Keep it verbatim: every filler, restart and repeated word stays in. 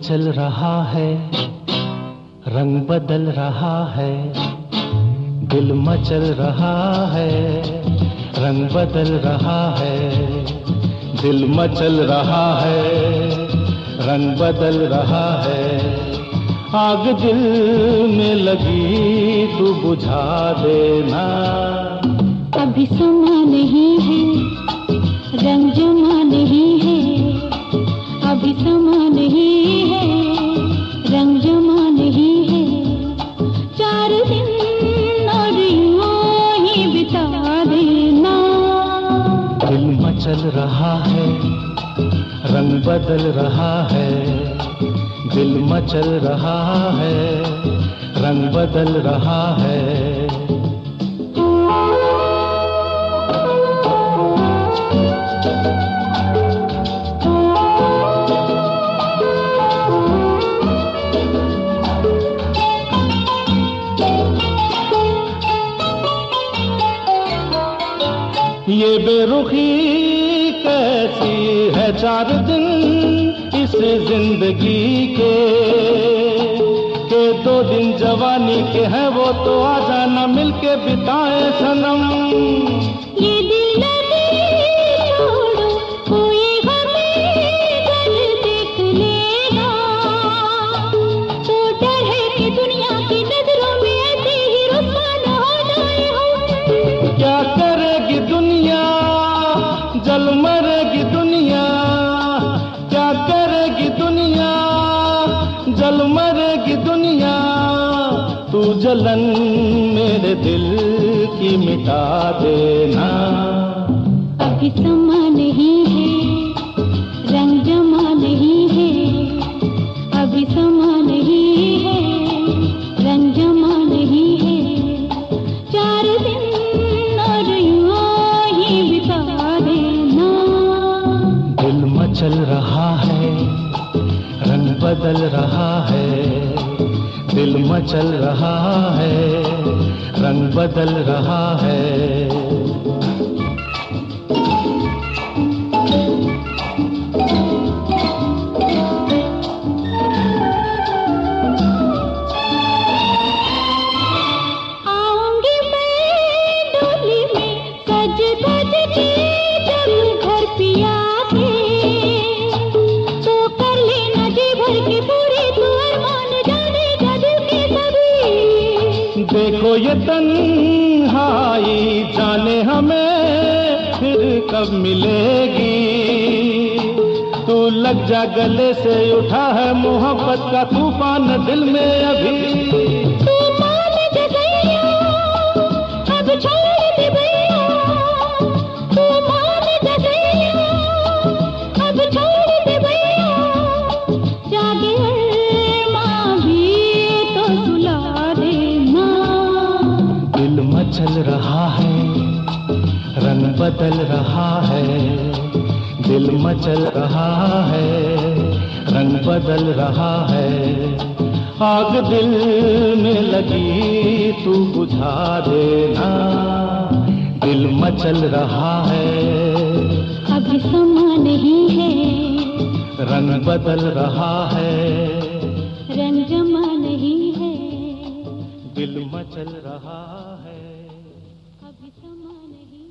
मचल रहा है, रंग बदल रहा है, दिल मचल रहा है, रंग बदल रहा है, दिल मचल रहा है, रंग बदल रहा है। आग दिल में लगी तू बुझा देना। अभी समा नहीं है, रंग जमा नहीं है, अभी समा नहीं है, रंग जमा नहीं है। चार दिन और यूं ही बिता देना। दिल मचल रहा है, रंग बदल रहा है, दिल मचल रहा है, रंग बदल रहा है। ये बेरुखी कैसी है चार दिन इस जिंदगी के, के दो दिन जवानी के हैं वो तो आ जाना मिलके बिताए सनम। ये दिल लगे छोड़ो कोई हमें घर देख लेगा, तो डर है कि दुनिया की नजरों में ऐसे ही रुसवा न हो जाए हम। क्या करेगी दुनिया, जल मरेगी दुनिया, क्या करेगी दुनिया, जल मरेगी दुनिया। तू जलन मेरे दिल की मिटा देना। अभी समा नहीं है, रंग जमा नहीं है, अभी समा नहीं है, रंग जमा नहीं है। चार दिन और यूं ही बिता देना। दिल मचल रहा है, रंग बदल रहा है, दिल मचल रहा है, रंग बदल रहा है। आऊंगी मैं डोली में सज धज के, जब घर पिया के तो कर लेना जी भर के पूरी तू अरमान जानेगा दिल के सभी। देखो ये तन्हाई जाने हमें फिर कब मिलेगी। तू लग जा गले से उठा है मोहब्बत का तूफान दिल में अभी। तू मान जा गया, अब छोड़ दे भैया, तू मान जा गया, अब छोड़ दे भैया। जागे अरमां भी तो सुला देना। दिल मचल रहा है, रंग बदल रहा है, दिल मचल रहा है, रंग बदल रहा है। आग दिल में लगी तू बुझा देना। दिल मचल रहा है, अभी समा नहीं है, रंग बदल रहा है, रंग जमा नहीं है, दिल मचल रहा है। अभी समा नहीं